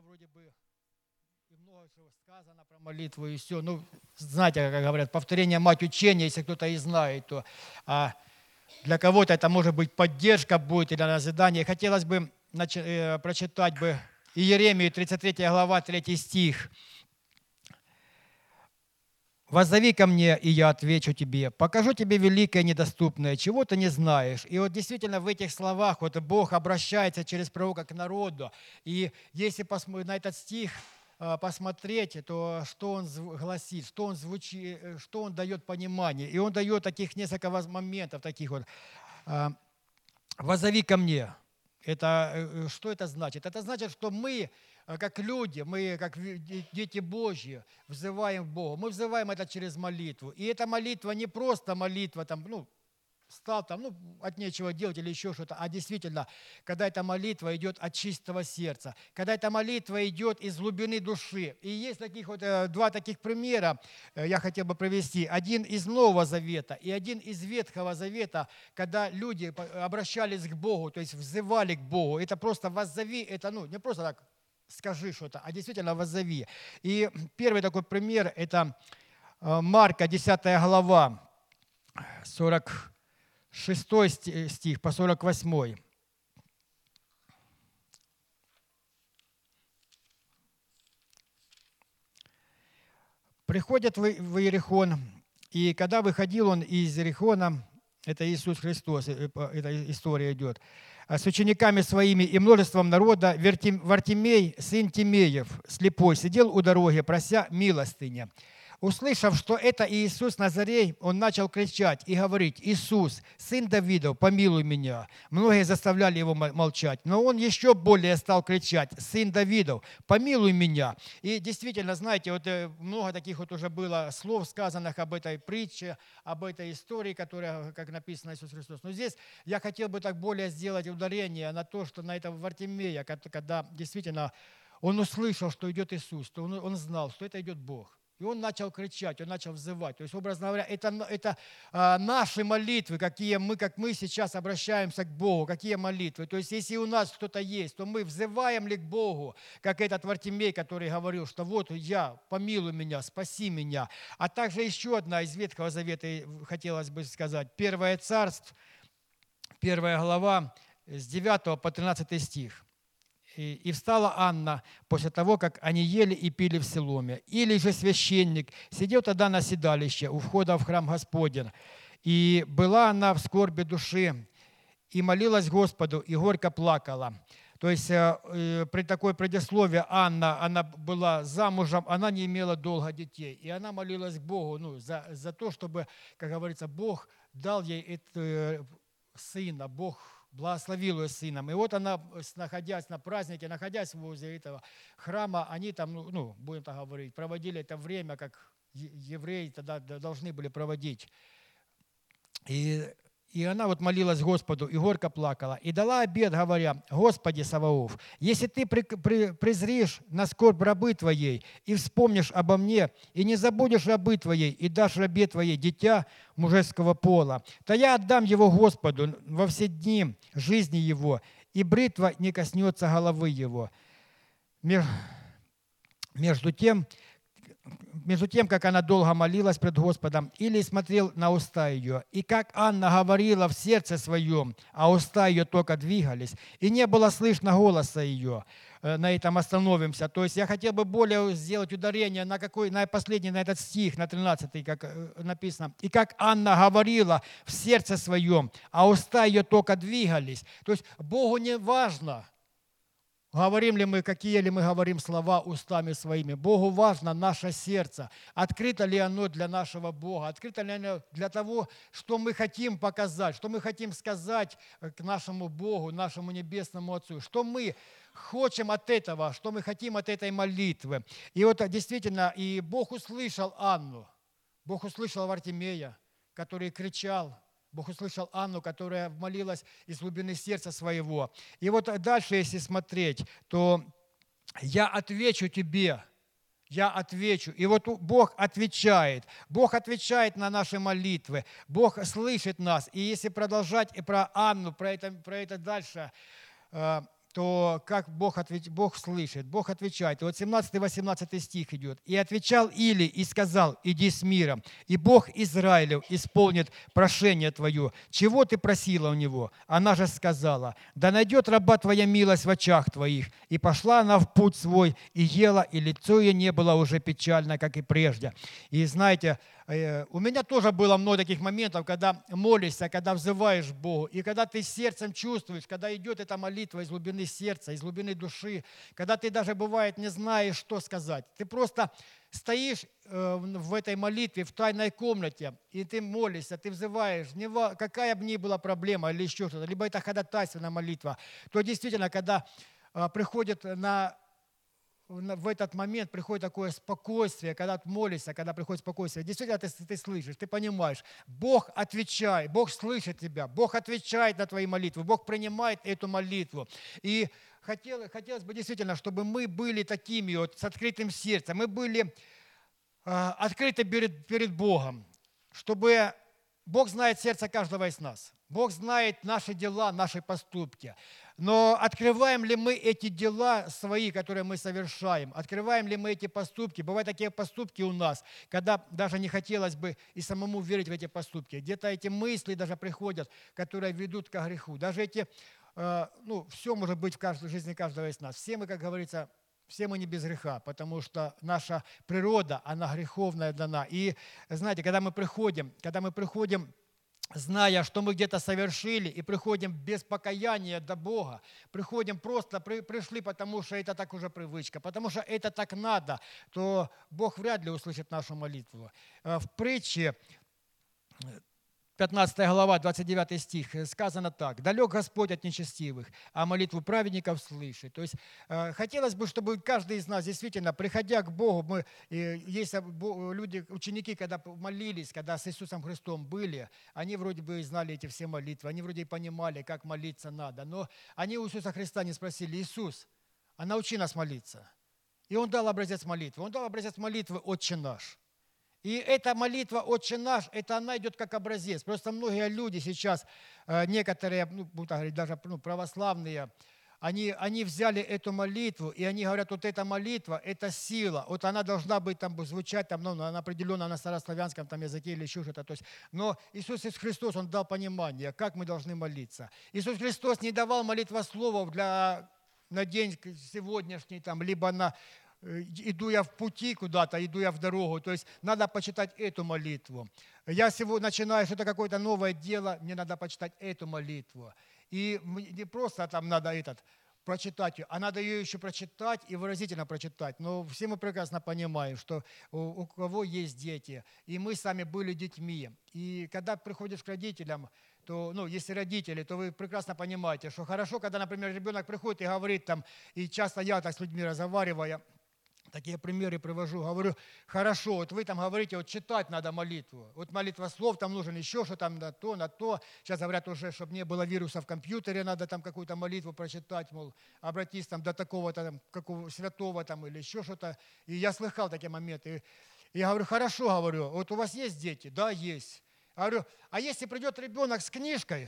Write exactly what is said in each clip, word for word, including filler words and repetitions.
вроде бы и много чего сказано про молитву и все. Ну, знаете, как говорят, повторение мать учения, если кто-то и знает, то а для кого-то это может быть поддержка будет или назидание. Хотелось бы нач... э, прочитать бы Иеремию, тридцать третья глава, третий стих. «Воззови ко мне, и я отвечу тебе, покажу тебе великое и недоступное, чего ты не знаешь». И вот действительно в этих словах вот Бог обращается через пророка к народу. И если посмотреть на этот стих, посмотреть, то что он гласит, что он звучит, что он дает понимание. И он дает таких несколько моментов, таких вот. «Воззови ко мне». Это, что это значит? Это значит, что мы, как люди, мы, как дети Божьи, взываем к Богу. Мы взываем это через молитву. И эта молитва не просто молитва, там, ну, стал там, ну, от нечего делать или еще что-то, а действительно, когда эта молитва идет от чистого сердца, когда эта молитва идет из глубины души. И есть таких вот два таких примера, я хотел бы привести. Один из Нового Завета и один из Ветхого Завета, когда люди обращались к Богу, то есть взывали к Богу. Это просто воззови, это, ну, не просто так скажи что-то, а действительно воззови. И первый такой пример – это Марка, десятая глава, сорок шестой стих по сорок восьмой. «Приходят в Иерихон, и когда выходил он из Иерихона, это Иисус Христос, эта история идет, с учениками своими и множеством народа, Вартимей, сын Тимеев, слепой, сидел у дороги, прося милостыня. Услышав, что это Иисус Назарей, он начал кричать и говорить: «Иисус, сын Давидов, помилуй меня». Многие заставляли его молчать, но он еще более стал кричать: «Сын Давидов, помилуй меня». И действительно, знаете, вот много таких вот уже было слов, сказанных об этой притче, об этой истории, которая, как написано, Иисус Христос. Но здесь я хотел бы так более сделать ударение на то, что на этого Вартимея, когда действительно он услышал, что идет Иисус, то он, он знал, что это идет Бог. И он начал кричать, он начал взывать. То есть, образно говоря, это, это а, наши молитвы, какие мы, как мы сейчас обращаемся к Богу, какие молитвы. То есть, если у нас кто-то есть, то мы взываем ли к Богу, как этот Вартимей, который говорил, что вот я, помилуй меня, спаси меня. А также еще одна из Ветхого Завета, хотелось бы сказать, Первое Царств, первая глава, с девятого по тринадцатый стих. «И встала Анна после того, как они ели и пили в Силоме. Или же священник сидел тогда на седалище у входа в храм Господень. И была она в скорби души, и молилась Господу, и горько плакала». То есть при такой предисловии Анна, она была замужем, она не имела долго детей. И она молилась Богу, ну, за, за то, чтобы, как говорится, Бог дал ей это, сына, Бог благословил ее сыном. И вот она, находясь на празднике, находясь возле этого храма, они там, ну, будем так говорить, проводили это время, как евреи тогда должны были проводить. И, и она вот молилась Господу и горько плакала. И дала обет, говоря: «Господи Саваоф, если ты при, при, презришь на скорбь рабы Твоей и вспомнишь обо мне, и не забудешь рабы Твоей, и дашь рабе Твоей дитя мужеского пола, то я отдам его Господу во все дни жизни его, и бритва не коснется головы его». Между тем, Между тем, как она долго молилась пред Господом, Илий смотрел на уста ее, и как Анна говорила в сердце своем, а уста ее только двигались, и не было слышно голоса ее. На этом остановимся. То есть я хотел бы более сделать ударение на, какой, на последний, на этот стих, на тринадцатый, как написано. «И как Анна говорила в сердце своем, а уста ее только двигались». То есть Богу не важно, говорим ли мы, какие ли мы говорим слова устами своими. Богу важно наше сердце. Открыто ли оно для нашего Бога? Открыто ли оно для того, что мы хотим показать, что мы хотим сказать к нашему Богу, нашему Небесному Отцу? Что мы хотим от этого, что мы хотим от этой молитвы? И вот действительно, и Бог услышал Анну. Бог услышал Вартимея, который кричал. Бог услышал Анну, которая молилась из глубины сердца своего. И вот дальше, если смотреть, то «я отвечу тебе», «я отвечу». И вот Бог отвечает. Бог отвечает на наши молитвы. Бог слышит нас. И если продолжать и про Анну, про это, про это дальше, то как Бог, ответ... Бог слышит, Бог отвечает. И вот семнадцатый-восемнадцатый стих идет. «И отвечал Или и сказал, иди с миром, и Бог Израилев исполнит прошение твое. Чего ты просила у него?» Она же сказала, да найдет раба твоя милость в очах твоих. И пошла она в путь свой, и ела, и лицо ее не было уже печально, как и прежде. И знаете, у меня тоже было много таких моментов, когда молишься, когда взываешь к Богу, и когда ты сердцем чувствуешь, когда идет эта молитва из глубины сердца, из глубины души, когда ты даже, бывает, не знаешь, что сказать. Ты просто стоишь в этой молитве, в тайной комнате, и ты молишься, ты взываешь, какая бы ни была проблема или еще что-то, либо это ходатайственная молитва, то действительно, когда приходит на в этот момент приходит такое спокойствие, когда ты молишься, когда приходит спокойствие. Действительно, ты, ты слышишь, ты понимаешь. Бог отвечает, Бог слышит тебя, Бог отвечает на твои молитвы, Бог принимает эту молитву. И хотелось, хотелось бы действительно, чтобы мы были такими вот, с открытым сердцем, мы были э, открыты перед, перед Богом, чтобы Бог знает сердце каждого из нас. Бог знает наши дела, наши поступки. Но открываем ли мы эти дела свои, которые мы совершаем? Открываем ли мы эти поступки? Бывают такие поступки у нас, когда даже не хотелось бы и самому верить в эти поступки. Где-то эти мысли даже приходят, которые ведут к греху. Даже эти, ну, все может быть в каждой жизни каждого из нас. Все мы, как говорится, все мы не без греха, потому что наша природа, она греховная дана. И знаете, когда мы приходим, когда мы приходим, зная, что мы где-то совершили, и приходим без покаяния до Бога, приходим просто, при, пришли, потому что это так уже привычка, потому что это так надо, то Бог вряд ли услышит нашу молитву. В притче, пятнадцатая глава, двадцать девятый стих, сказано так. «Далек Господь от нечестивых, а молитву праведников слышит». То есть э, хотелось бы, чтобы каждый из нас действительно, приходя к Богу, мы, э, есть люди, ученики, когда молились, когда с Иисусом Христом были, они вроде бы знали эти все молитвы, они вроде и понимали, как молиться надо, но они у Иисуса Христа не спросили: «Иисус, а научи нас молиться». И Он дал образец молитвы. Он дал образец молитвы «Отче наш». И эта молитва «Отче наш», это она идет как образец. Просто многие люди сейчас, некоторые, ну, будем говорить, даже ну, православные, они, они взяли эту молитву, и они говорят, вот эта молитва, это сила. Вот она должна быть, там, звучать там, ну, на определенном, на старославянском там, языке или еще что-то. То есть, но Иисус Христос, Он дал понимание, как мы должны молиться. Иисус Христос не давал молитвословов для, на день сегодняшний, там, либо на... Иду я в пути куда-то, иду я в дорогу. То есть надо почитать эту молитву. Я сегодня начинаю что-то какое-то новое дело, мне надо почитать эту молитву. И не просто там надо этот, прочитать ее, а надо ее еще прочитать и выразительно прочитать. Но все мы прекрасно понимаем, что у, у кого есть дети, и мы сами были детьми. И когда приходишь к родителям, то, ну, если родители, то вы прекрасно понимаете, что хорошо, когда, например, ребенок приходит и говорит там, и часто я так с людьми разговариваю, такие примеры привожу, говорю, хорошо, вот вы там говорите, вот читать надо молитву, вот молитва слов, там нужен еще что там на то, на то. Сейчас говорят уже, чтобы не было вируса в компьютере, надо там какую-то молитву прочитать, мол, обратись там до такого-то там, какого святого там или еще что-то. И я слыхал такие моменты. И я говорю, хорошо, говорю, вот у вас есть дети? Да, есть. Я говорю, а если придет ребенок с книжкой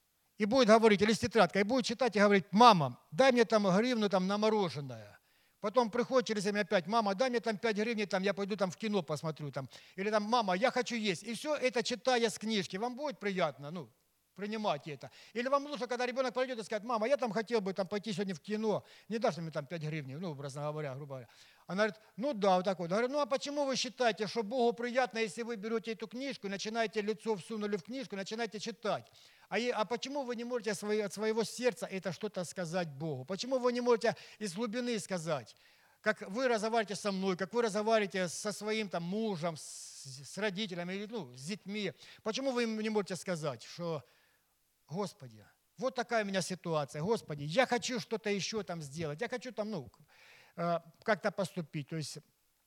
и будет говорить, или с тетрадкой, и будет читать и говорить, мама, дай мне там гривну там на мороженое. Потом приходит через время опять, мама, дай мне там пять гривен, там, я пойду там в кино посмотрю. Там. Или там, мама, я хочу есть. И все это читая с книжки. Вам будет приятно, ну, принимать это. Или вам нужно, когда ребенок пройдет и скажет, мама, я там хотел бы там, пойти сегодня в кино, не дашь мне там пять гривен, ну, образно говоря, грубо говоря. Она говорит, ну да, вот так вот. Говорю, ну а почему вы считаете, что Богу приятно, если вы берете эту книжку, начинаете лицо всунули в книжку, начинаете читать? А, и, а почему вы не можете свои, от своего сердца это что-то сказать Богу? Почему вы не можете из глубины сказать? Как вы разговариваете со мной, как вы разговариваете со своим там, мужем, с, с родителями, ну, с детьми. Почему вы им не можете сказать, что, Господи, вот такая у меня ситуация, Господи, я хочу что-то еще там сделать, я хочу там, ну, как-то поступить, то есть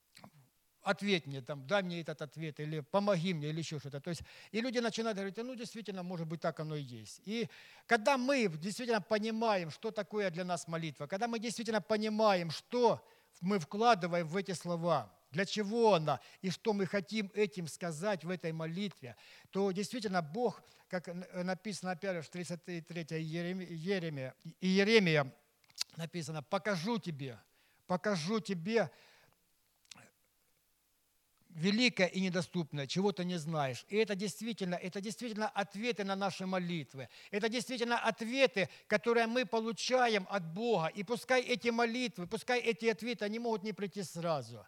ответь мне, там, дай мне этот ответ, или помоги мне, или еще что-то. То есть, и люди начинают говорить, ну, действительно, может быть, так оно и есть. И когда мы действительно понимаем, что такое для нас молитва, когда мы действительно понимаем, что мы вкладываем в эти слова, для чего она, и что мы хотим этим сказать в этой молитве, то действительно Бог, как написано опять же в тридцать третьей Иеремия, Иеремия написано, покажу тебе, покажу тебе великое и недоступное, чего ты не знаешь. И это действительно, это действительно ответы на наши молитвы. Это действительно ответы, которые мы получаем от Бога. И пускай эти молитвы, пускай эти ответы, они могут не прийти сразу.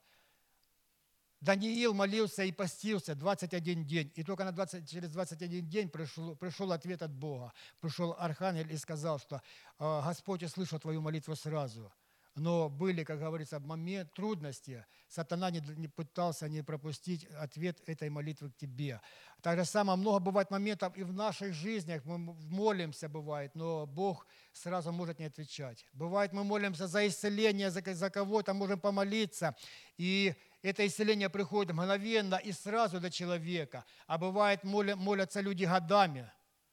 Даниил молился и постился двадцать один день, и только на двадцать, через двадцать один день пришел, пришел ответ от Бога. Пришел архангел и сказал, что Господь услышал твою молитву сразу. Но были, как говорится, момент трудности. Сатана не, не пытался не пропустить ответ этой молитвы к тебе. Так же самое много бывает моментов и в наших жизнях. Мы молимся, бывает, но Бог сразу может не отвечать. Бывает, мы молимся за исцеление, за, за кого-то можем помолиться, и это исцеление приходит мгновенно и сразу до человека. А бывает, молятся люди годами.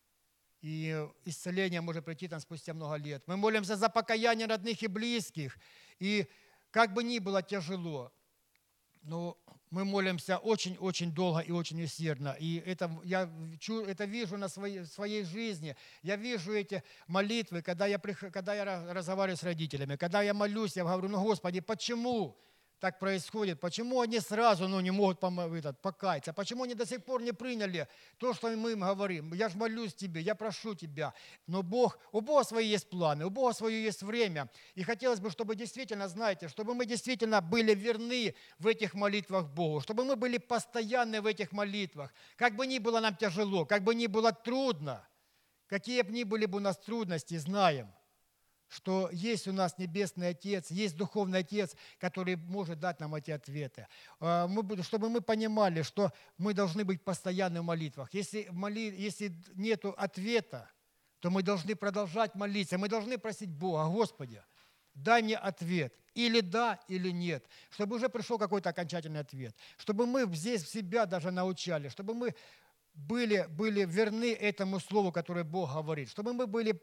И исцеление может прийти там спустя много лет. Мы молимся за покаяние родных и близких. И как бы ни было тяжело, но мы молимся очень-очень долго и очень усердно. И это я это вижу на своей, своей жизни. Я вижу эти молитвы, когда я, когда я разговариваю с родителями, когда я молюсь, я говорю, ну, Господи, почему так происходит? Почему они сразу ну, не могут этот, покаяться? Почему они до сих пор не приняли то, что мы им говорим? Я же молюсь тебе, я прошу тебя. Но Бог, у Бога свои есть планы, у Бога свое есть время. И хотелось бы, чтобы действительно, знаете, чтобы мы действительно были верны в этих молитвах Богу, чтобы мы были постоянны в этих молитвах. Как бы ни было нам тяжело, как бы ни было трудно, какие бы ни были бы у нас трудности, знаем, что есть у нас Небесный Отец, есть Духовный Отец, который может дать нам эти ответы. Мы, чтобы мы понимали, что мы должны быть постоянны в молитвах. Если, моли, если нет ответа, то мы должны продолжать молиться. Мы должны просить Бога, Господи, дай мне ответ. Или да, или нет. Чтобы уже пришел какой-то окончательный ответ. Чтобы мы здесь себя даже научали. Чтобы мы были, были верны этому слову, которое Бог говорит. Чтобы мы были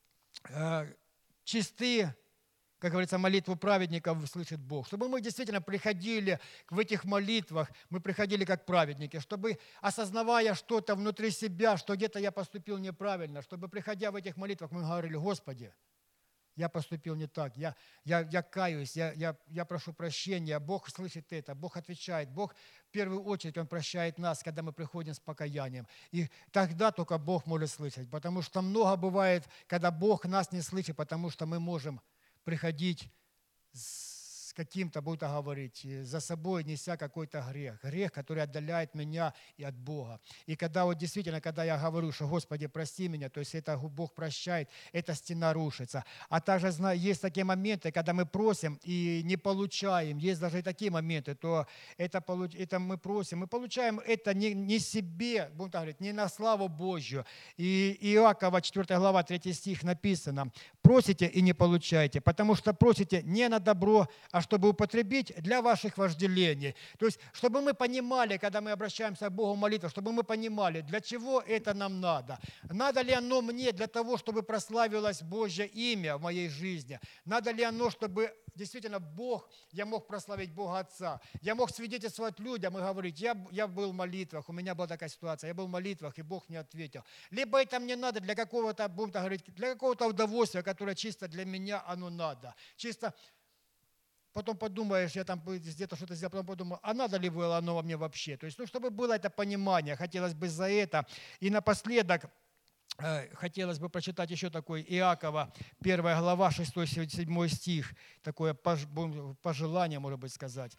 чисты, как говорится, молитву праведников слышит Бог. Чтобы мы действительно приходили в этих молитвах, мы приходили как праведники, чтобы, осознавая что-то внутри себя, что где-то я поступил неправильно, чтобы, приходя в этих молитвах, мы говорили, Господи, я поступил не так, я, я, я каюсь, я, я, я прошу прощения, Бог слышит это, Бог отвечает, Бог в первую очередь Он прощает нас, когда мы приходим с покаянием. И тогда только Бог может слышать, потому что много бывает, когда Бог нас не слышит, потому что мы можем приходить с каким-то, будто говорить, за собой неся какой-то грех. Грех, который отдаляет меня и от Бога. И когда вот действительно, когда я говорю, что Господи, прости меня, то есть это Бог прощает, эта стена рушится. А также есть такие моменты, когда мы просим и не получаем. Есть даже и такие моменты, то это, это мы просим. Мы получаем это не, не себе, будем так говорить, не на славу Божью. И Иакова, четвёртая глава, третий стих написано, просите и не получаете, потому что просите не на добро, а чтобы употребить для ваших вожделений. То есть, чтобы мы понимали, когда мы обращаемся к Богу в молитву, чтобы мы понимали, для чего это нам надо. Надо ли оно мне для того, чтобы прославилось Божье имя в моей жизни? Надо ли оно, чтобы действительно Бог, я мог прославить Бога Отца, я мог свидетельствовать людям и говорить, я, я был в молитвах, у меня была такая ситуация, я был в молитвах, и Бог мне ответил. Либо это мне надо для какого-то, будем так говорить, для какого-то удовольствия, которое чисто для меня оно надо. Чисто потом подумаешь, я там где-то что-то сделал, потом подумал, а надо ли было оно во мне вообще? То есть, ну, чтобы было это понимание, хотелось бы за это. И напоследок, э, хотелось бы прочитать еще такой Иакова, первая глава, шестой-седьмой стих, такое пожелание, может быть, сказать.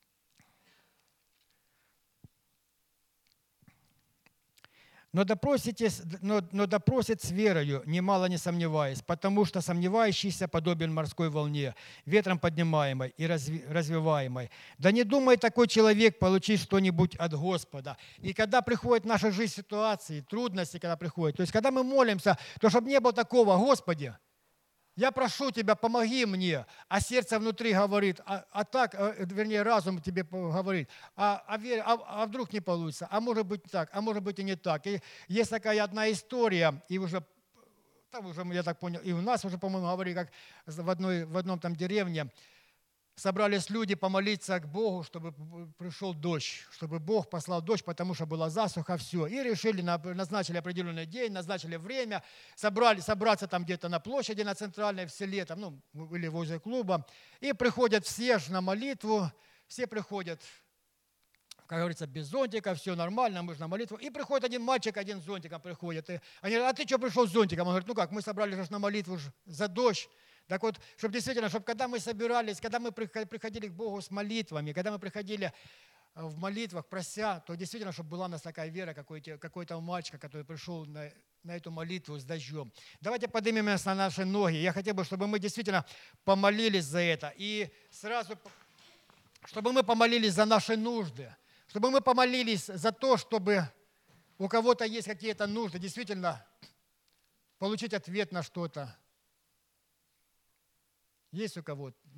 Но, допросите, но, но допросит с верою, немало не сомневаясь, потому что сомневающийся подобен морской волне, ветром поднимаемой и разви, развиваемой. Да не думает такой человек получить что-нибудь от Господа. И когда приходят в нашу жизнь ситуации, трудности, когда приходят, то есть когда мы молимся, то чтобы не было такого, Господи, я прошу Тебя, помоги мне, а сердце внутри говорит, а, а так, вернее, разум тебе говорит, а, а, а, а вдруг не получится, а может быть так, а может быть и не так. И есть такая одна история, и уже, там уже, я так понял, и у нас уже, по-моему, говорили, как в, одной, в одном там деревне, собрались люди помолиться к Богу, чтобы пришел дождь, чтобы Бог послал дождь, потому что была засуха, все. И решили, назначили определенный день, назначили время, собрали, собраться там где-то на площади, на центральной, в селе, там, ну, или возле клуба. И приходят все же на молитву, все приходят, как говорится, без зонтика, все нормально, мы же на молитву. И приходит один мальчик, один с зонтиком приходит. И они говорят: а ты что пришел с зонтиком? Он говорит: ну как, мы собрались же на молитву за дождь. Так вот, чтобы действительно, чтобы когда мы собирались, когда мы приходили к Богу с молитвами, когда мы приходили в молитвах, прося, то действительно, чтобы была у нас такая вера, какой-то, какой-то мальчика, который пришел на, на эту молитву с дождем. Давайте поднимемся на наши ноги. Я хотел бы, чтобы мы действительно помолились за это. И сразу, чтобы мы помолились за наши нужды, чтобы мы помолились за то, чтобы у кого-то есть какие-то нужды, действительно получить ответ на что-то. Есть у кого-то?